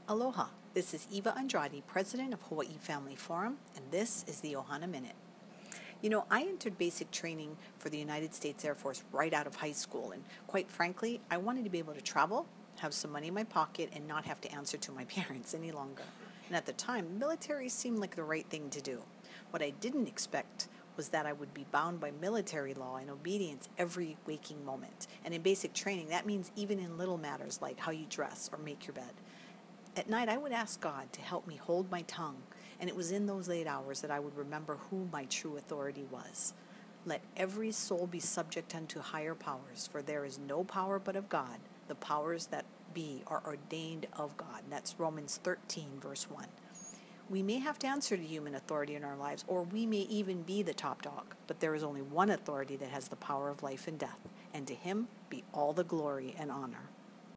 Aloha, this is Eva Andrade, president of Hawaii Family Forum, and this is the Ohana Minute. I entered basic training for the United States Air Force right out of high school, and quite frankly, I wanted to be able to travel, have some money in my pocket, and not have to answer to my parents any longer. And at the time, military seemed like the right thing to do. What I didn't expect was that I would be bound by military law and obedience every waking moment. And in basic training, that means even in little matters like how you dress or make your bed. At night, I would ask God to help me hold my tongue, and it was in those late hours that I would remember who my true authority was. Let every soul be subject unto higher powers, for there is no power but of God. The powers that be are ordained of God. And that's Romans 13, verse 1. We may have to answer to human authority in our lives, or we may even be the top dog, but there is only one authority that has the power of life and death, and to him be all the glory and honor.